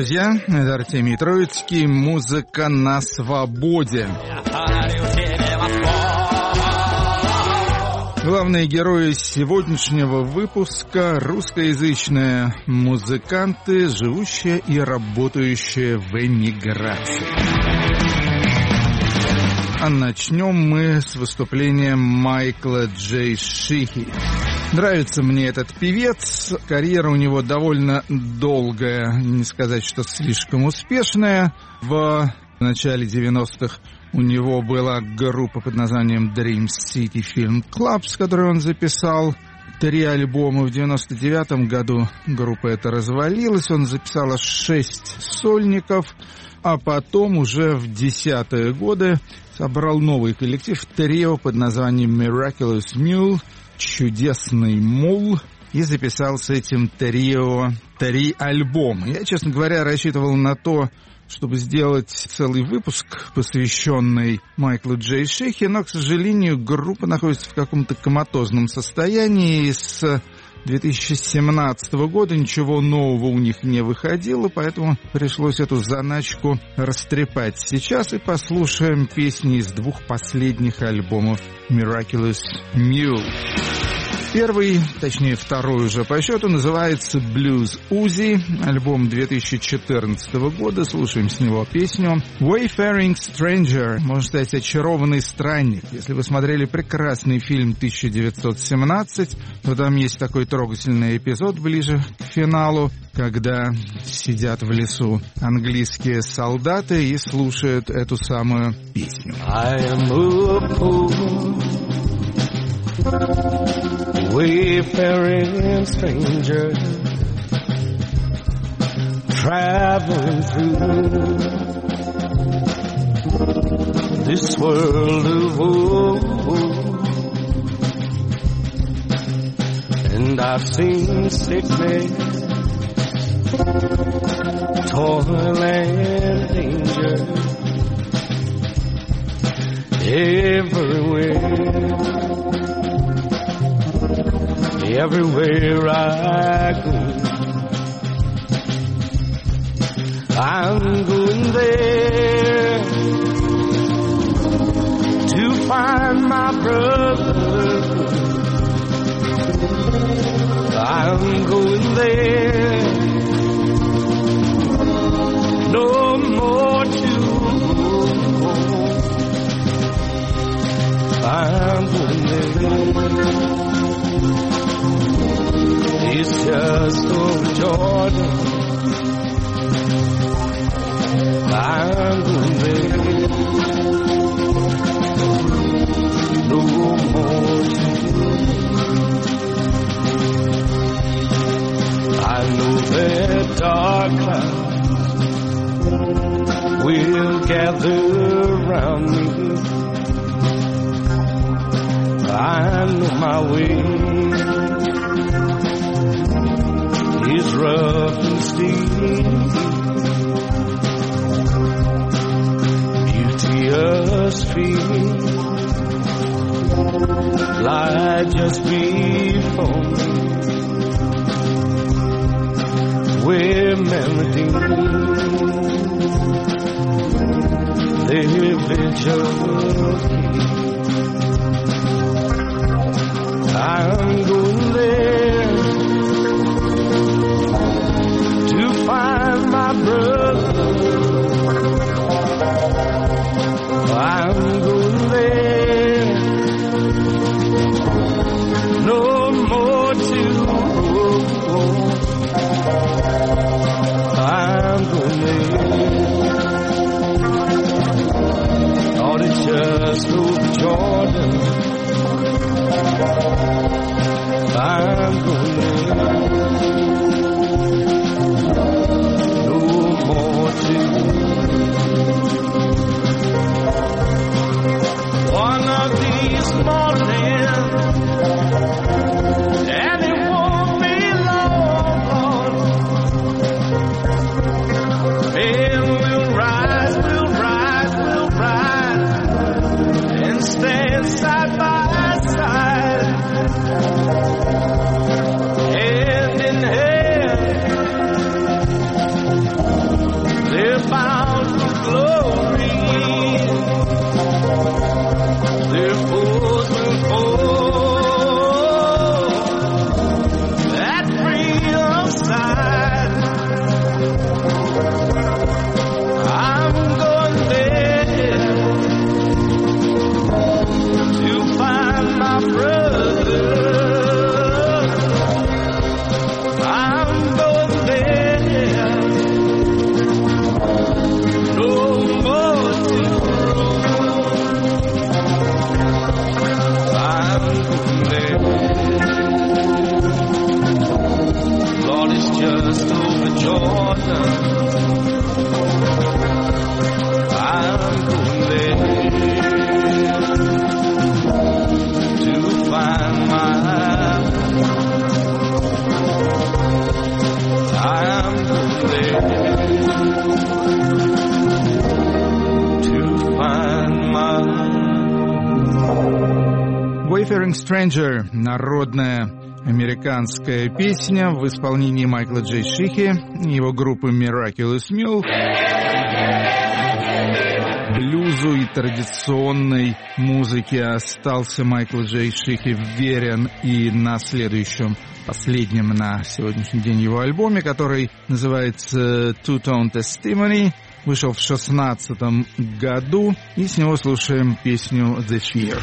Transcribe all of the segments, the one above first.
друзья, это Артемий Троицкий, музыка на свободе. Главные герои сегодняшнего выпуска — русскоязычные музыканты, живущие и работающие в эмиграции. А начнем мы с выступления Майкла Джей Шихи. Нравится мне этот певец. Карьера у него довольно долгая, не сказать, что слишком успешная. В начале 90-х у него была группа под названием Dream City Film Club, с которой он записал 3 альбома. В 99-м году группа эта развалилась, он записал аж 6 сольников, а потом уже в 10-е годы собрал новый коллектив, трио под названием Miraculous Mule, чудесный мул, и записал с этим трио 3 альбома. Я, честно говоря, рассчитывал на то, чтобы сделать целый выпуск, посвященный Майклу Джей Шихи, но, к сожалению, группа находится в каком-то коматозном состоянии, и с 2017 года ничего нового у них не выходило, поэтому пришлось эту заначку растрепать сейчас, и послушаем песни из 2 последних альбомов Miraculous Mule. Первый, точнее второй уже по счету, называется Blues Uzi, альбом 2014 года. Слушаем с него песню Wayfaring Stranger, можно сказать, очарованный странник. Если вы смотрели прекрасный фильм 1917, то там есть такой трогательный эпизод ближе к финалу, когда сидят в лесу английские солдаты и слушают эту самую песню. Wayfaring stranger, traveling through this world of woe, and I've seen sickness, toil and danger everywhere. Everywhere I go, I'm going there to find my brother. I'm going there, no more to go. I'm going there. It's just over Jordan. I'm going there. No more to go. I know that dark clouds will gather around me. I know my way is rough and steep, beauteous feet lie just before me, where melody they vigil. I'm going there to find my brother. I'm going there, no more to go. I'm going there, thought it's just over Jordan. I'm going there, no more to one of these mornings, and it won't be long. And we'll rise, and stand side by side. Hand in hand, Wayfaring Stranger — народная американская песня в исполнении Майкла Джей Шихи и его группы Miraculous Mule. Блюзу и традиционной музыке остался Майкл Джей Шихи верен и на следующем, последнем на сегодняшний день его альбоме, который называется Two Tone Testimony, вышел в 2016 году, и с него слушаем песню The Fear.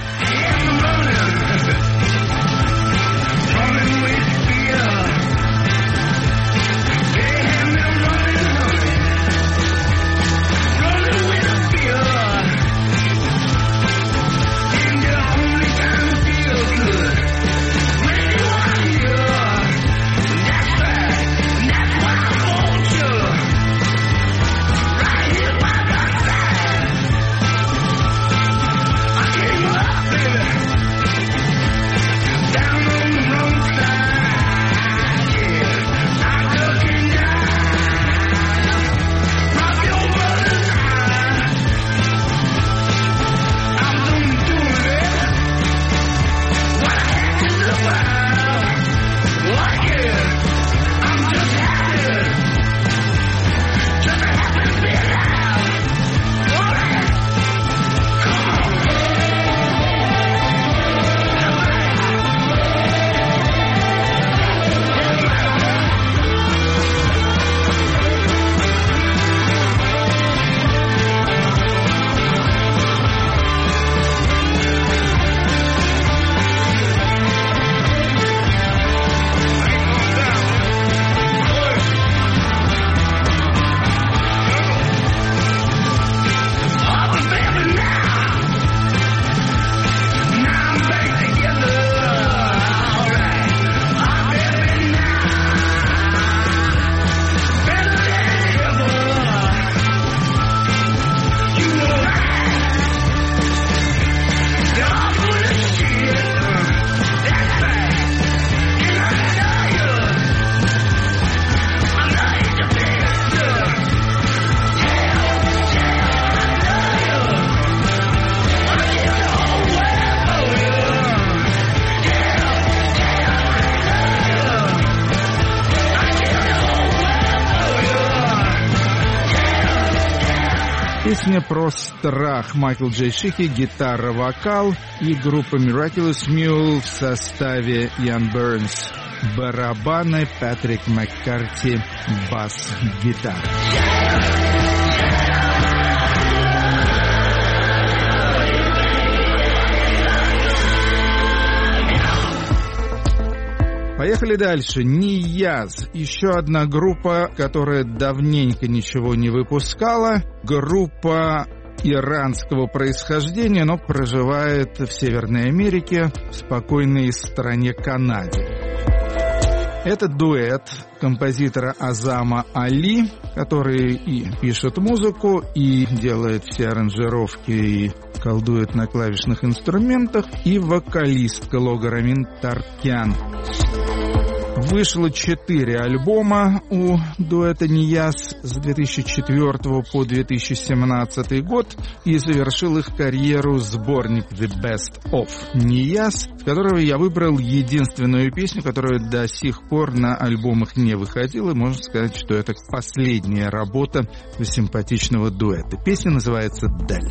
Песня про страх. Майкл Джей Шихи, гитара, вокал, и группа Miraculous Mule в составе Ян Бернс, барабаны, Патрик Маккарти, бас-гитара. Поехали дальше. Нияз. Еще одна группа, которая давненько ничего не выпускала. Группа иранского происхождения, но проживает в Северной Америке, в спокойной стране Канаде. Это дуэт композитора Азама Али, который и пишет музыку, и делает все аранжировки, и колдует на клавишных инструментах, и вокалистка Логарамин Таркян. Вышло 4 альбома у дуэта Нияз с 2004 по 2017 год, и завершил их карьеру сборник The Best of Нияз, с которого я выбрал единственную песню, которая до сих пор на альбомах не выходила. Можно сказать, что это последняя работа симпатичного дуэта. Песня называется «Дель».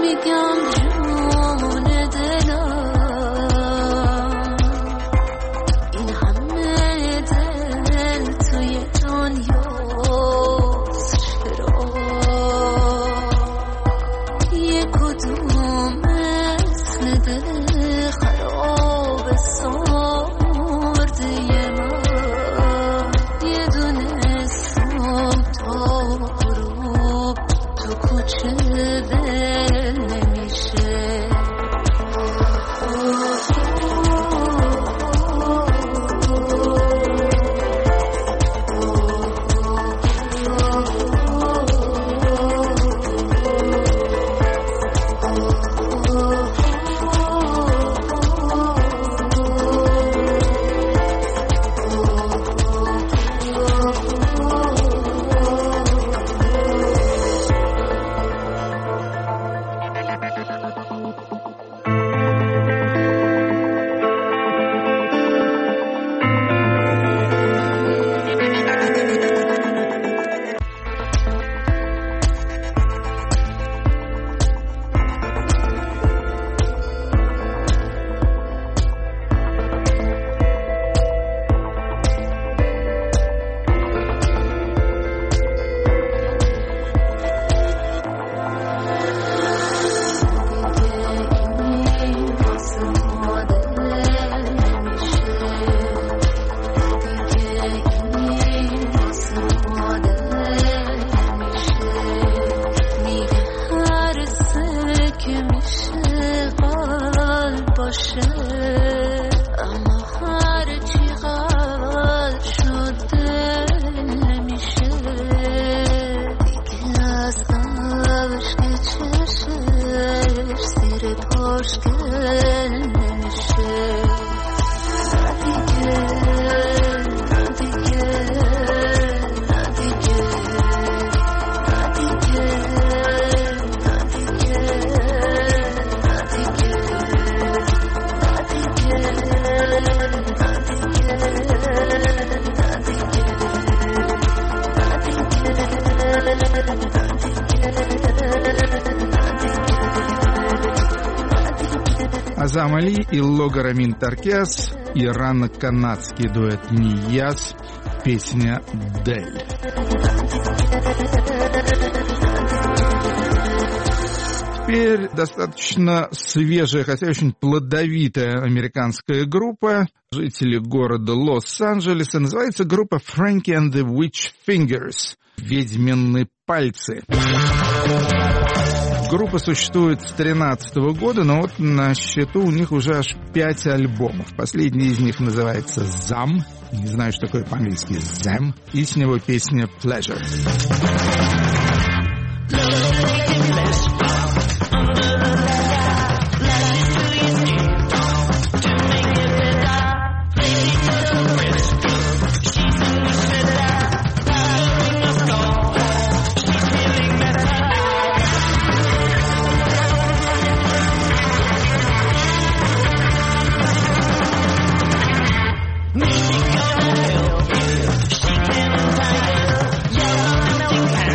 Азам Али и Лога Рамин Таркес, ирано-канадский дуэт Нияз, песня «Дель». Теперь достаточно свежая, хотя очень плодовитая американская группа, жители города Лос-Анджелеса. Называется группа Frankie and the Witch Fingers, «Ведьмины пальцы». Группа существует с 2013 года, но вот на счету у них уже аж 5 альбомов. Последний из них называется «Зам». Не знаю, что такое по-английски «Зам». И с него песня «Pleasure». She can't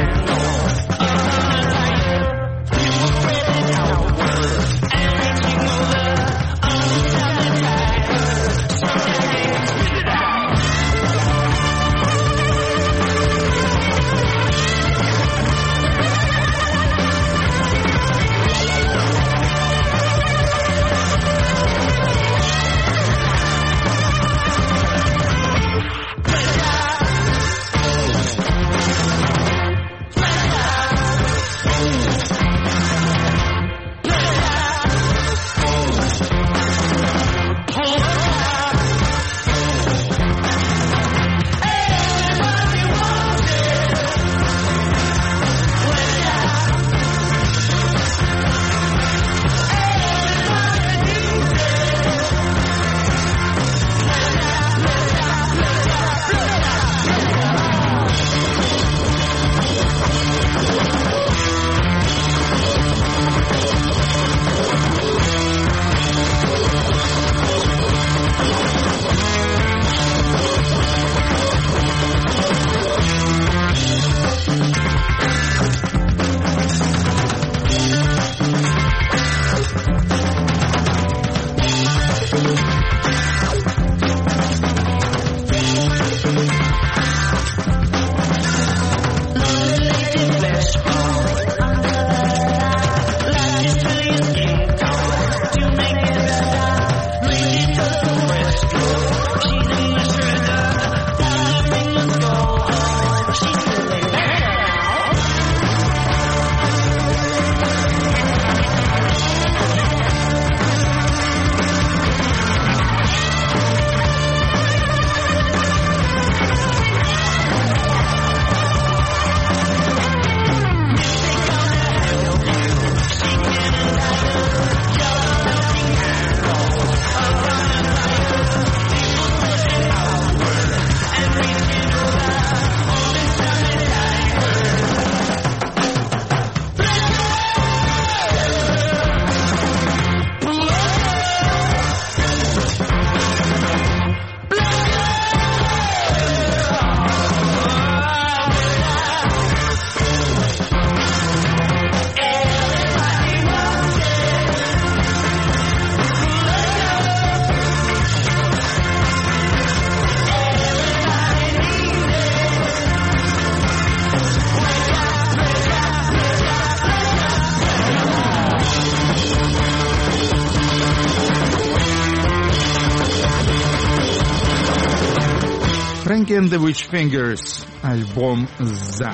Pinky and the Witch Fingers, альбом «За».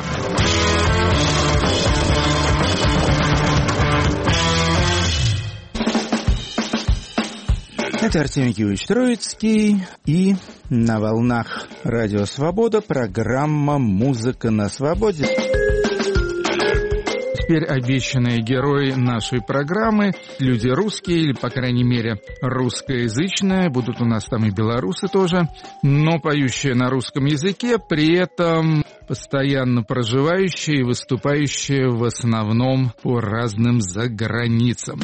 Это Артемий Георгиевич Троицкий, и на волнах Радио Свобода программа «Музыка на свободе». Теперь обещанные герои нашей программы, люди русские, или, по крайней мере, русскоязычные, будут у нас там и белорусы тоже, но поющие на русском языке, при этом постоянно проживающие и выступающие в основном по разным заграницам.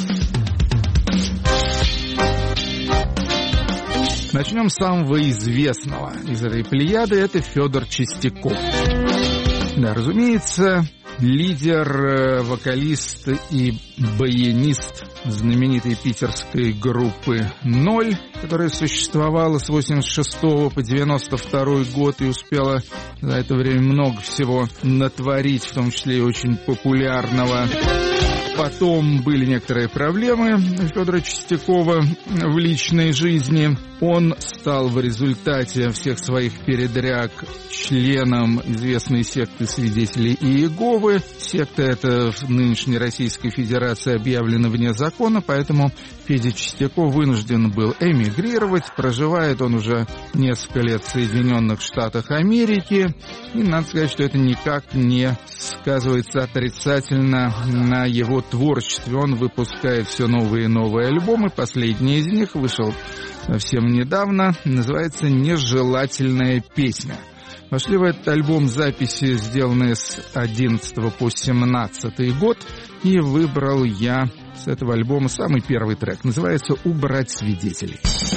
Начнем с самого известного из этой плеяды, это Федор Чистяков. Да, разумеется, лидер, вокалист и баянист знаменитой питерской группы «Ноль», которая существовала с 86 по 92 год и успела за это время много всего натворить, в том числе и очень популярного. Потом были некоторые проблемы Федора Чистякова в личной жизни. Он стал в результате всех своих передряг членом известной секты свидетелей Иеговы. Секта эта в нынешней Российской Федерации объявлена вне закона, поэтому Федя Чистяков вынужден был эмигрировать. Проживает он уже несколько лет в Соединенных Штатах Америки. И надо сказать, что это никак не сказывается отрицательно на его творчестве. Он выпускает все новые и новые альбомы. Последний из них вышел совсем недавно. Называется «Нежелательная песня». Вошли в этот альбом записи, сделанные с 11 по 17 год. И выбрал я с этого альбома самый первый трек. Называется «Убрать свидетелей».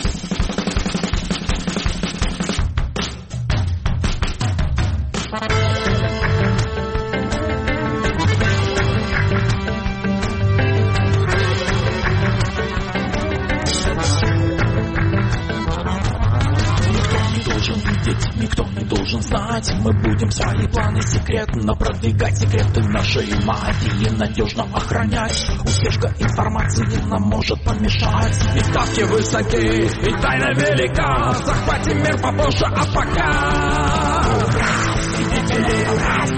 Мы будем свои планы секретно продвигать, секреты нашей мафии надежно охранять. Утечка информации нам может помешать. И ставки высоки, и тайна велика. Захватим мир попозже, а пока свидетелей,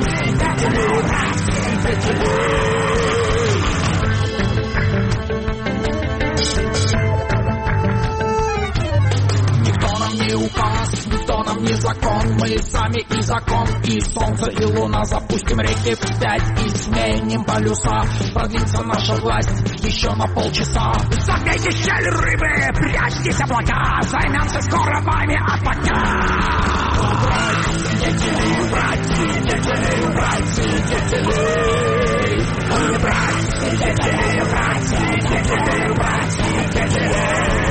никто нам не указ, никто нам не закон. Мы сами и закон, и солнце, и луна. Запустим реки вспять и сменим полюса. Продлится наша власть еще на полчаса. Забейте щель рыбы, прячьтесь облака. Займемся скоро вами, а пока убрать свидетелей, убрать свидетелей, убрать свидетелей. Убрать свидетелей, убрать свидетелей, убрать свидетелей.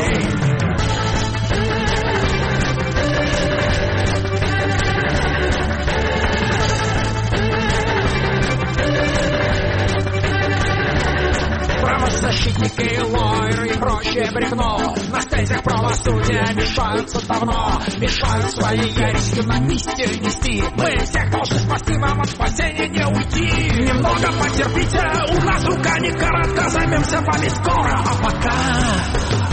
Правозащитники, лойеры и прочее бревно на стезях правосудия мешаются давно. Мешают своей яростью на миссию нести. Мы всех должны спасти, вам от спасения не уйти. Немного потерпите, у нас рука не коротка. Займемся вами скоро, а пока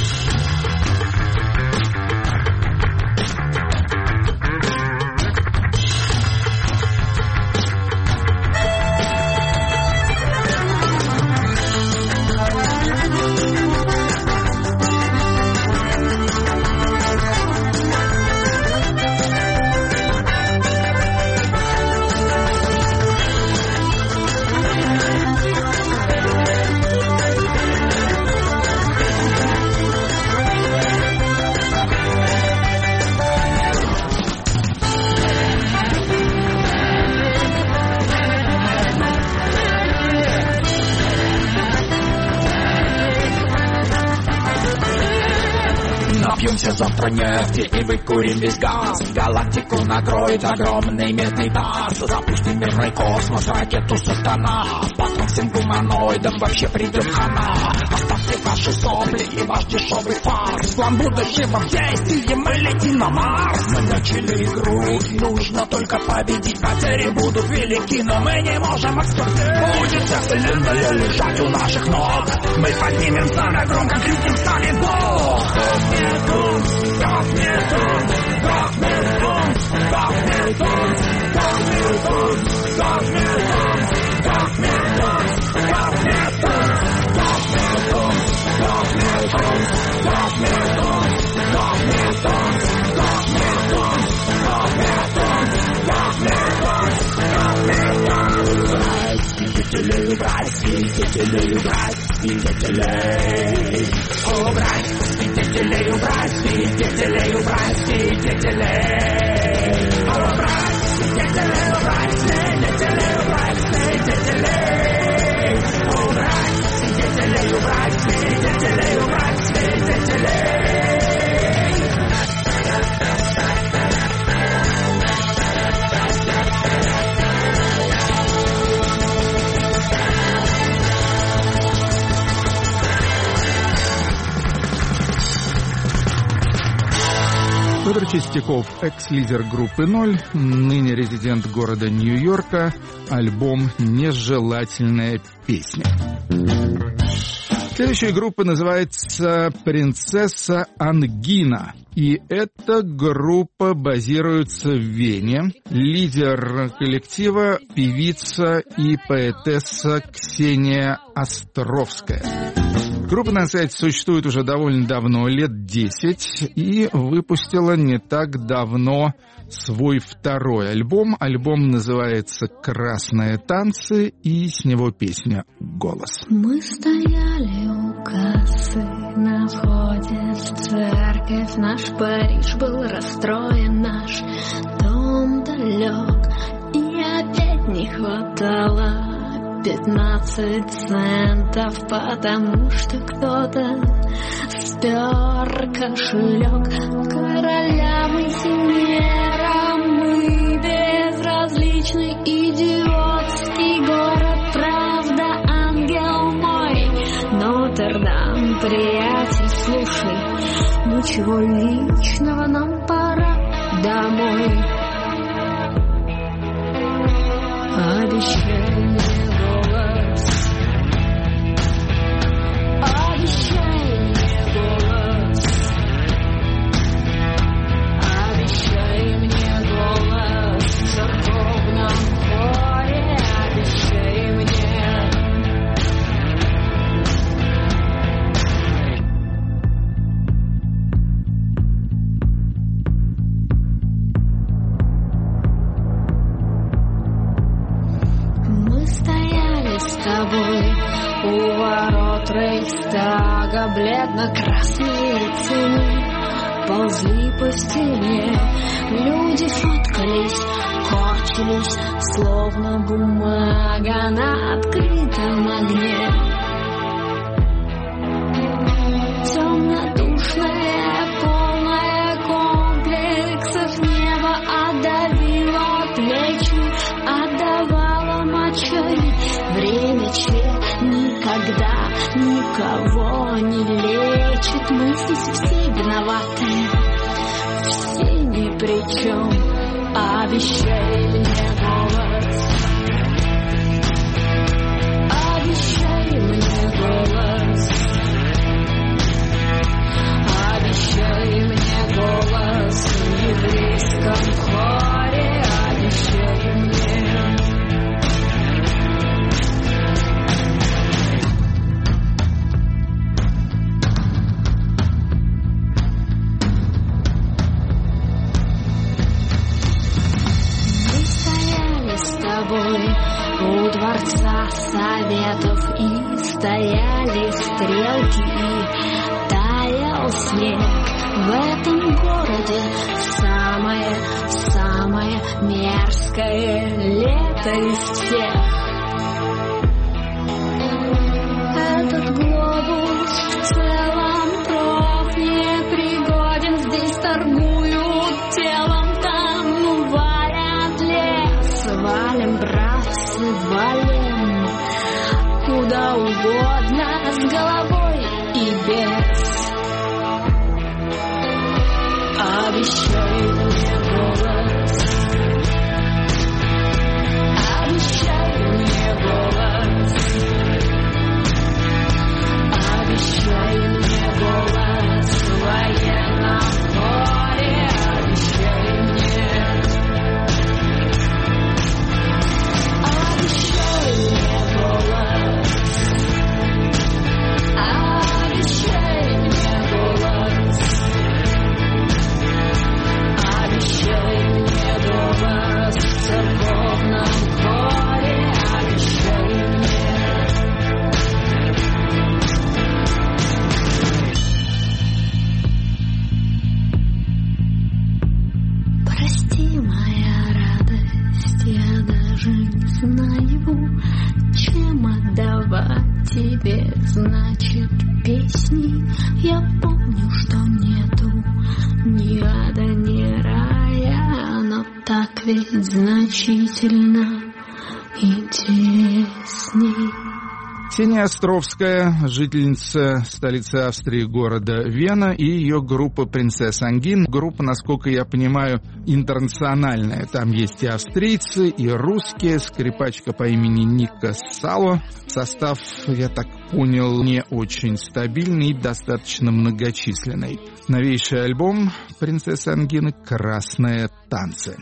завтра нефти и выкурим весь газ. Галактику накроет огромный медный таз. Запустим мирный космос, ракету сатана. Потом всем гуманоидам вообще придет хана. Оставьте ваши сопли и ваш дешевый фарс. План будущего в действии, мы летим на Марс. Мы начали игру, нужно только победить. Потери будут велики, но мы не можем отступить. Будет вся вселенная лежать у наших ног. Мы поднимем самое громко, крикнем, станет Бог. Как нету, как нету, как нету. Федор Чистяков, экс-лидер группы «Ноль», ныне резидент города Нью-Йорка, альбом «Нежелательная песня». Следующая группа называется «Принцесса Ангина». И эта группа базируется в Вене. Лидер коллектива – певица и поэтесса Ксения Островская. Группа, на сайте существует уже довольно давно, лет 10, и выпустила не так давно свой второй альбом. Альбом называется «Красные танцы», и с него песня «Голос». Мы стояли у кассы на входе в церковь. Наш Париж был расстроен, наш дом далек, и опять не хватало 15 центов, потому что кто-то спер кошелек. Королям и химерам мы безразличный идиотский город. Правда, ангел мой, Нотр-Дам, приятель, слушай, ничего личного, нам пора домой. Обещай мне голос, обещай мне голос, обещай мне голос в церковном хоре, обещай мне. Мы стояли с тобой у ворот Рейхстага, бледно-красные цены ползли по стене. Люди фоткались, корчились, словно бумага на открытом огне. Темно-душное, полное комплексов небо отдавило плечи, отдавало мочой. Время никогда никого не лечит. Мы здесь все виноваты, все ни при чем. Обещай мне голос, обещай мне голос, обещай мне голос в еврейском хоре, обещай мне. У дворца Советов и стояли стрелки, и таял снег. В этом городе самое мерзкое лето из всех. Этот глобус в целом прок непригоден. Здесь торгуют телом, там валят лес. Валим, братцы, валим куда угодно, с головой и без. Обещай мне голос, обещай мне голос, обещай мне голос в военном хоре, обещай мне. чем отдавать тебе, значит, песни. Я помню, что нету ни ада, ни рая, но так ведь значительно интересней. Ксения Островская, жительница столицы Австрии, города Вена, и ее группа «Принцесса Ангин». Группа, насколько я понимаю, интернациональная. Там есть и австрийцы, и русские, скрипачка по имени Ника Сало. Состав, я так понял, не очень стабильный и достаточно многочисленный. Новейший альбом «Принцесса Ангины» «Красные танцы».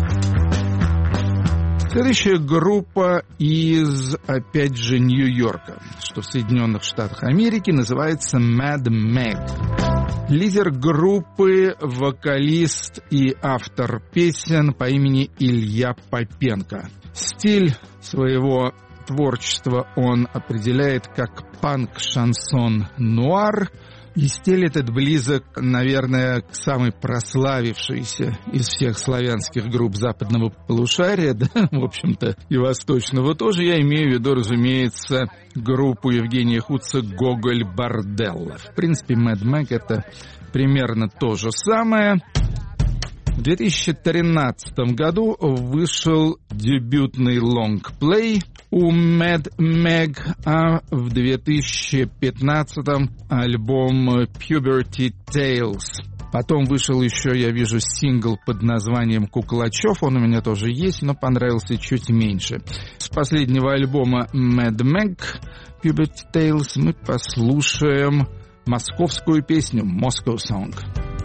Следующая группа из, опять же, Нью-Йорка, что в Соединенных Штатах Америки, называется Mad Meg. Лидер группы, вокалист и автор песен по имени Илья Попенко. Стиль своего творчества он определяет как панк-шансон-нуар. И стиль этот близок, наверное, к самой прославившейся из всех славянских групп западного полушария, да, в общем-то, и восточного тоже. Я имею в виду, разумеется, группу Евгения Хуца «Гоголь-Борделло». В принципе, Mad Meg — это примерно то же самое. В 2013 году вышел дебютный лонгплей у Mad Meg, а в 2015 альбом Puberty Tales. Потом вышел еще, я вижу, сингл под названием «Куклачев». Он у меня тоже есть, но понравился чуть меньше. С последнего альбома Mad Meg Puberty Tales мы послушаем московскую песню «Moscow Song».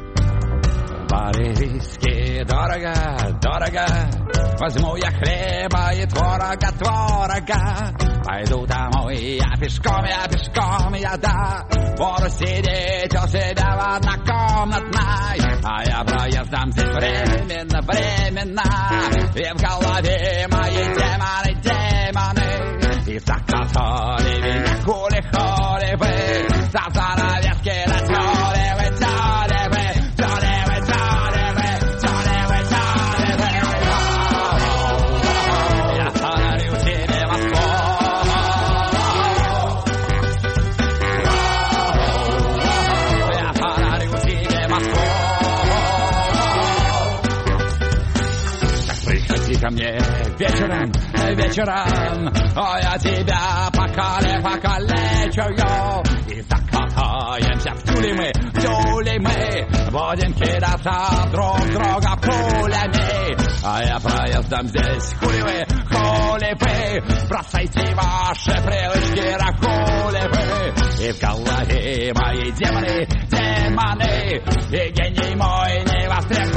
По-рейски дорого, дорого, возьму я хлеба и творога. Пойду домой, я пешком, да. Буду сидеть у себя в однокомнатной, а я проездом здесь временно. И в голове мои демоны, и закатали меня хули вы, за занавески натёли вы. Ко мне вечером, а я тебя покалечу, и закатаемся в тюли мы, будем кидаться друг друга пулями, а я проездом здесь хули вы, бросайте ваши привычки, ракули вы, и в голове мои демоны, и гений мой не востребован.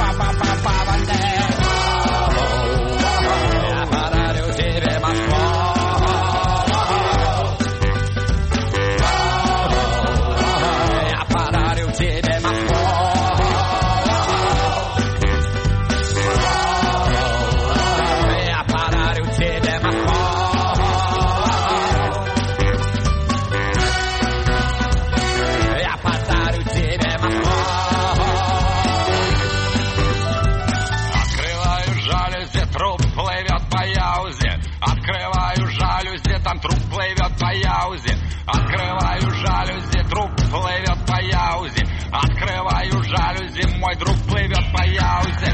Открываю жалюзи, труп плывет по яузе. Открываю жалюзи, мой друг плывет по яузе.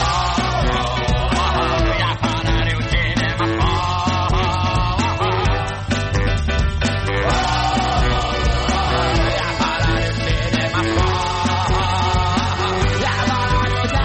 Я подарю тебе Москву. Я подарю тебе Москву. Я подарю тебе.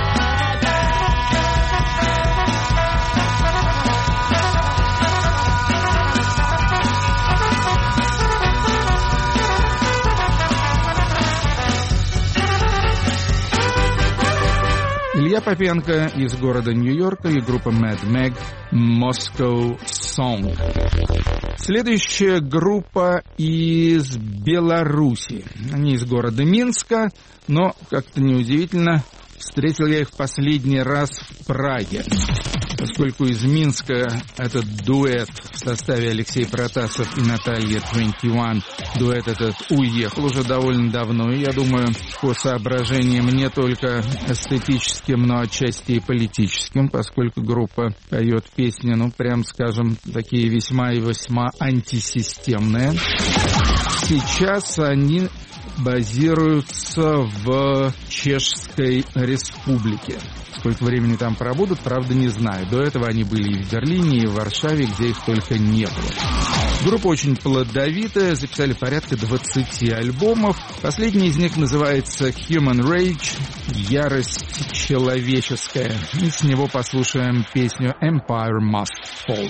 Илья Попенко из города Нью-Йорка и группа Mad Meg Moscow Song. Следующая группа из Беларуси. Они из города Минска, но, как-то неудивительно, в Встретил я их в последний раз в Праге. Поскольку из Минска этот дуэт в составе Алексей Протасов и Наталья 21, дуэт этот уехал уже довольно давно, и я думаю, по соображениям не только эстетическим, но отчасти и политическим, поскольку группа поет песни, прям скажем, такие весьма и весьма антисистемные. Сейчас они базируются в Чешской Республике. Сколько времени там пробудут, правда, не знаю. До этого они были и в Берлине, и в Варшаве, где их только не было. Группа очень плодовитая, записали порядка 20 альбомов. Последний из них называется Human Rage, ярость человеческая. И с него послушаем песню Empire Must Fall.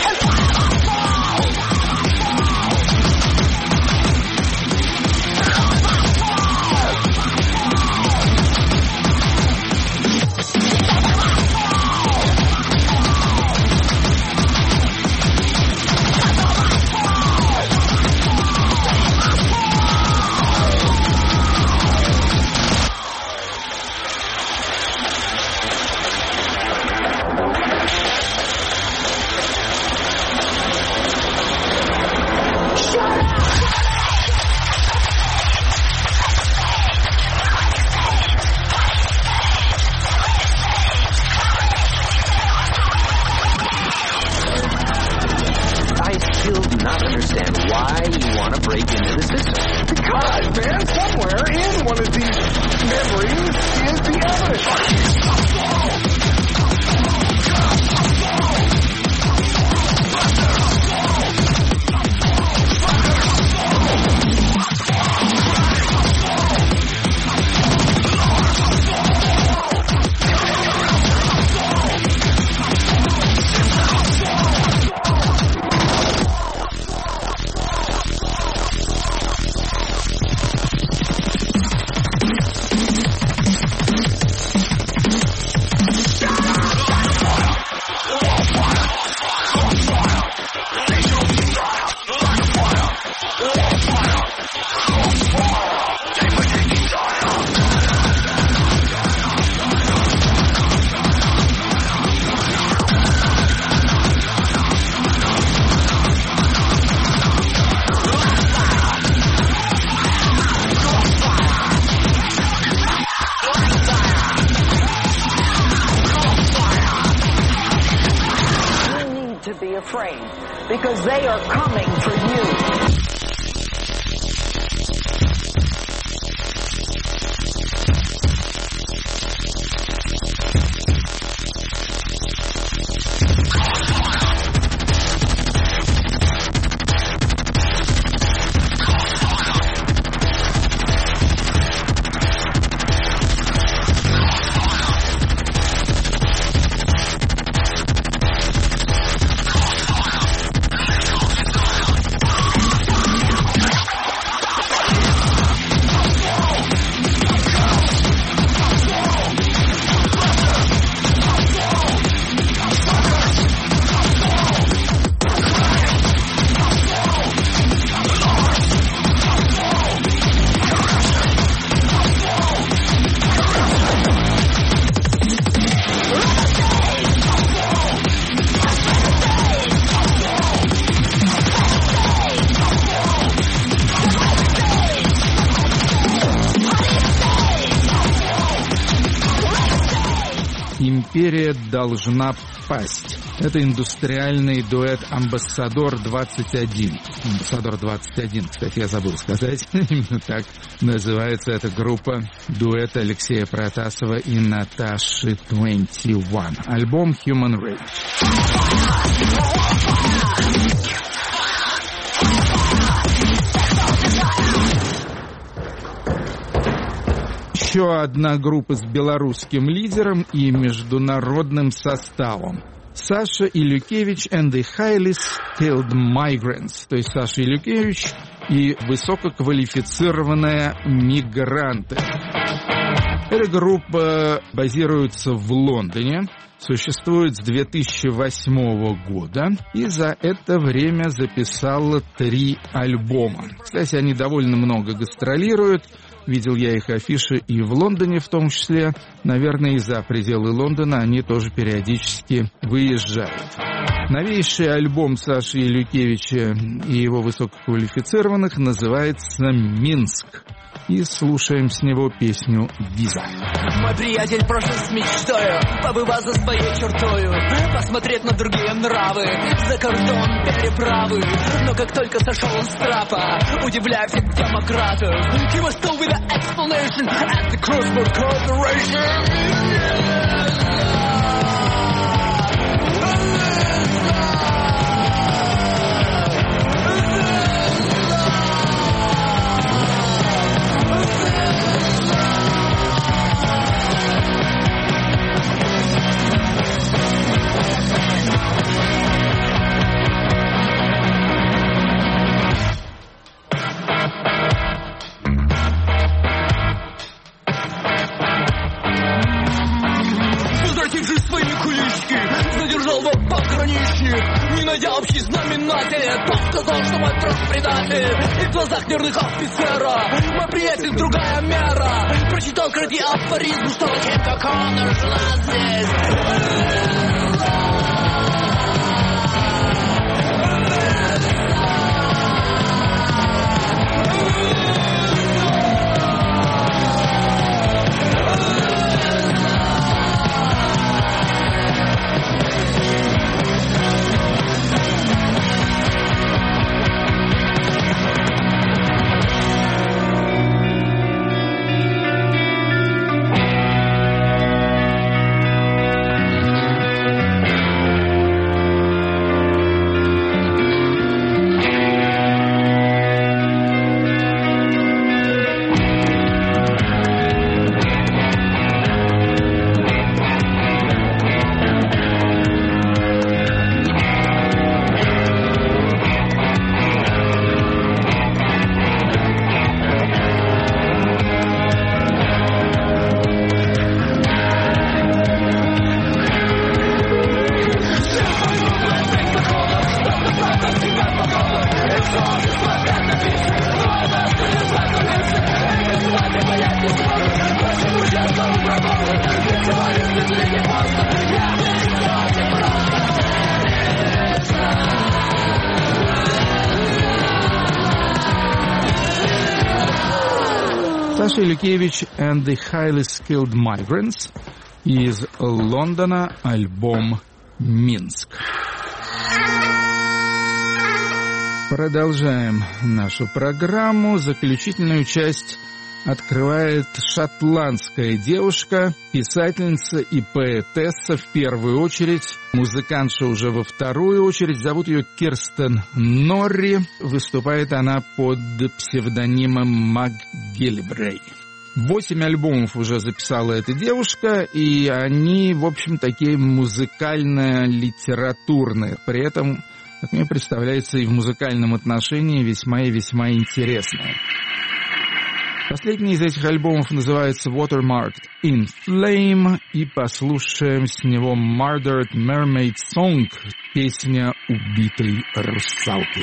Because they are coming for you. Империя должна пасть. Это индустриальный дуэт «Амбассадор-21». «Амбассадор-21», кстати, я забыл сказать. Именно так называется эта группа, дуэт Алексея Протасова и Наташи 21. Альбом «Human Rage». Еще одна группа с белорусским лидером и международным составом. Саша Илюкевич and the Highly Skilled Migrants. То есть Саша Илюкевич и высококвалифицированные мигранты. Эта группа базируется в Лондоне. Существует с 2008 года и за это время записала 3 альбома. Кстати, они довольно много гастролируют. Видел я их афиши и в Лондоне в том числе. Наверное, и за пределы Лондона они тоже периодически выезжают. Новейший альбом Саши Елюкевича и его высококвалифицированных называется «Минск». И слушаем с него песню «Виза». Мой приятель прожил с мечтою побывать за своей чертою, посмотреть на другие нравы, за кордон переправы. Но как только сошел он с трапа, удивляя всех демократов, he was told with an explanation at the Crossword Corporation. Не найдя общий знаменатель, тот сказал, что мой друг предатель. И в глазах нервных офицера мой приятель другая мера. Прочитал краткий афоризм, что таким, как он, жила здесь. Саша Елюкевич and the Highly Skilled Migrants из Лондона, альбом «Минск». Продолжаем нашу программу. Заключительную часть открывает шотландская девушка, писательница и поэтесса в первую очередь, музыкантша уже во вторую очередь. Зовут ее Кирстен Норри. Выступает она под псевдонимом Маг Гиллибрей. 8 альбомов уже записала эта девушка, и они, в общем, такие музыкально-литературные. При этом, как мне представляется, и в музыкальном отношении весьма и весьма интересные. Последний из этих альбомов называется Watermarked in Flame, и послушаем с него Murdered Mermaid Song, песня убитой русалки.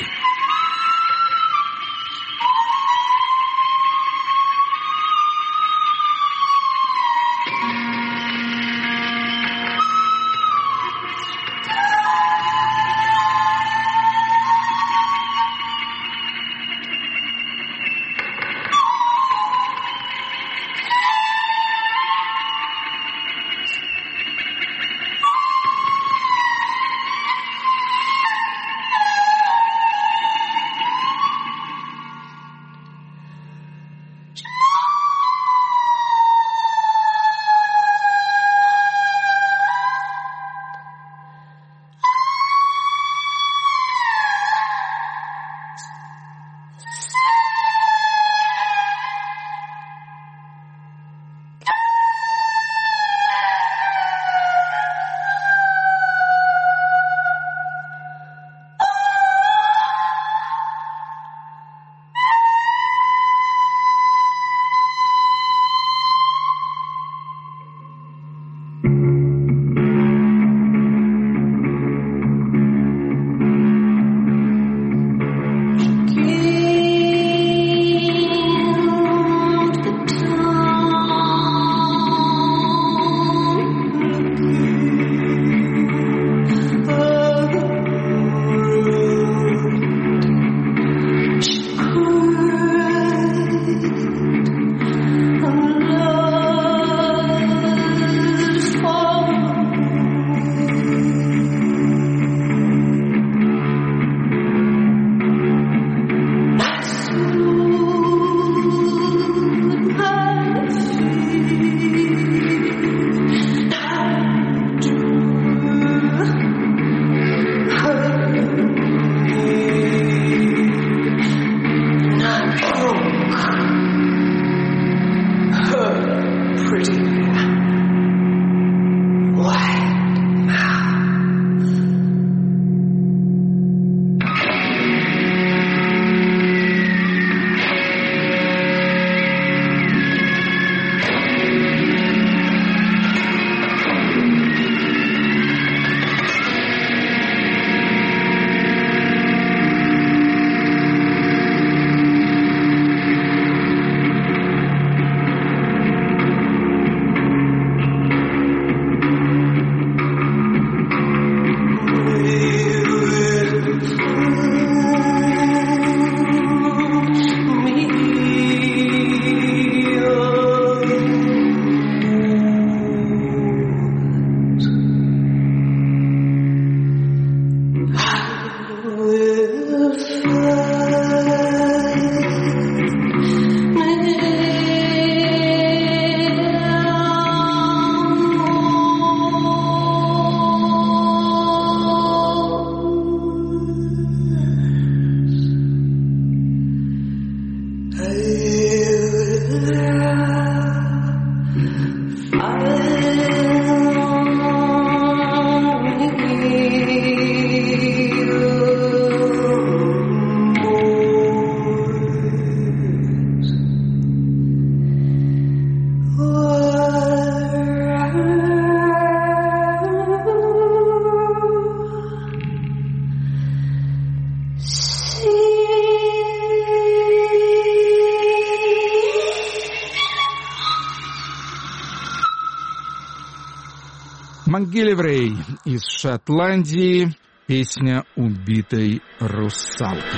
МакГилливрей из Шотландии. Песня убитой русалки.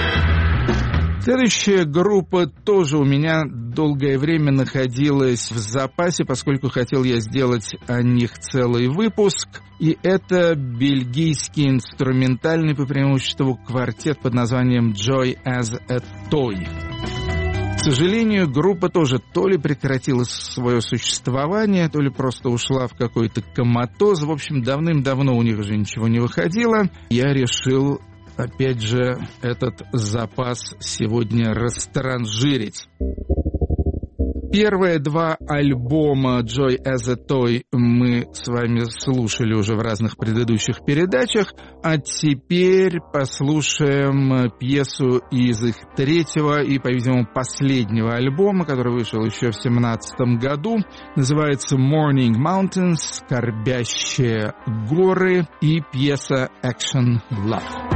Следующая группа тоже у меня долгое время находилась в запасе, поскольку хотел я сделать о них целый выпуск. И это бельгийский инструментальный по преимуществу квартет под названием Joy as a Toy. К сожалению, группа тоже то ли прекратила свое существование, то ли просто ушла в какой-то коматоз. В общем, давным-давно у них уже ничего не выходило. Я решил, опять же, этот запас сегодня растранжирить. Первые два альбома Joy as a Toy мы с вами слушали уже в разных предыдущих передачах, а теперь послушаем пьесу из их третьего и, по-видимому, последнего альбома, который вышел еще в 2017 году. Называется Mourning Mountains, «Скорбящие горы», и пьеса Action Love.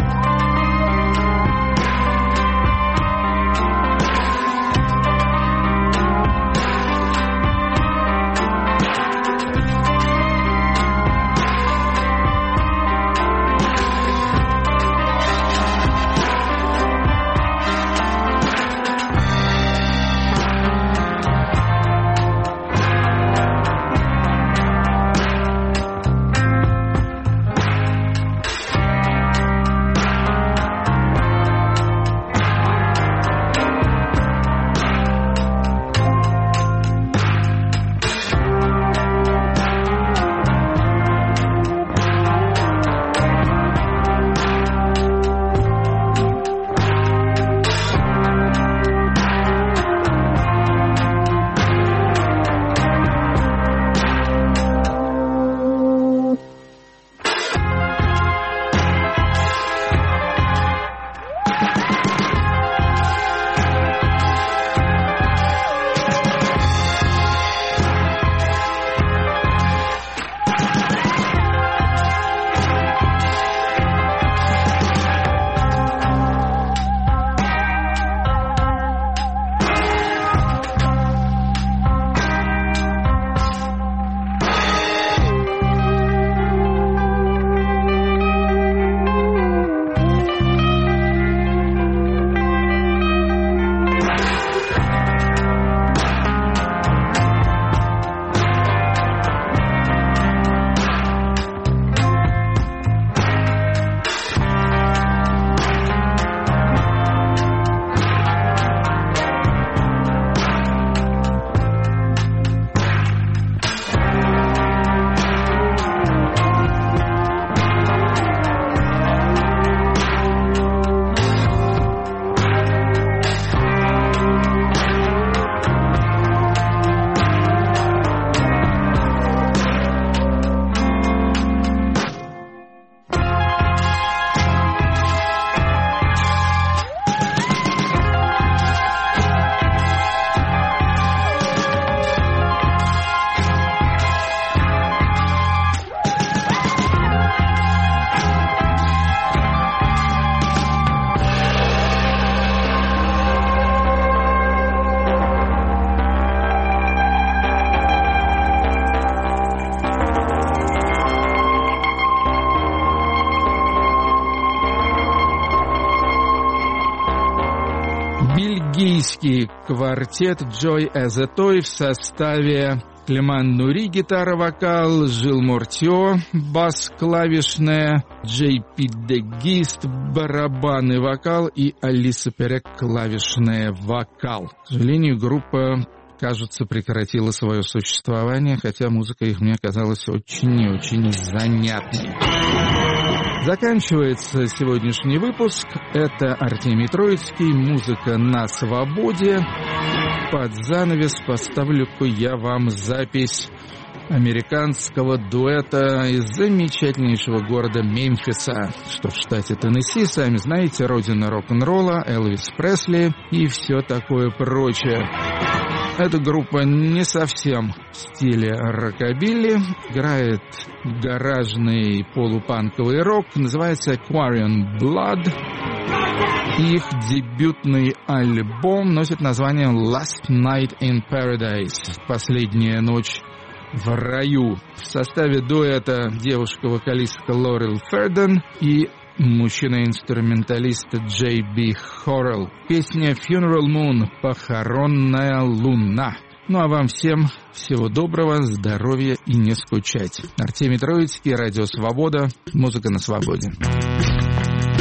Бельгийский квартет Joy as a Toy в составе Клеман Нури, гитара-вокал, Жиль Мортио, бас-клавишная, Джей Пи Дегист, барабаны, вокал и Алиса Перек, клавишная, вокал. К сожалению, группа, кажется, прекратила свое существование, хотя музыка их мне казалась очень и очень занятной. Заканчивается сегодняшний выпуск. Это Артемий Троицкий, музыка на свободе. Под занавес поставлю-ка я вам запись американского дуэта из замечательнейшего города Мемфиса, что в штате Теннесси, сами знаете, родина рок-н-ролла, Элвис Пресли и все такое прочее. Эта группа не совсем в стиле рокобилли, играет гаражный полупанковый рок, называется Aquarian Blood. Их дебютный альбом носит название Last Night in Paradise, «Последняя ночь в раю». В составе дуэта девушка-вокалистка Лорел Ферден и мужчина-инструменталист Джей Би Хоррелл. Песня Funeral Moon, «Похоронная луна». Ну а вам всем всего доброго, здоровья и не скучать. Артемий Троицкий, Радио Свобода, музыка на свободе.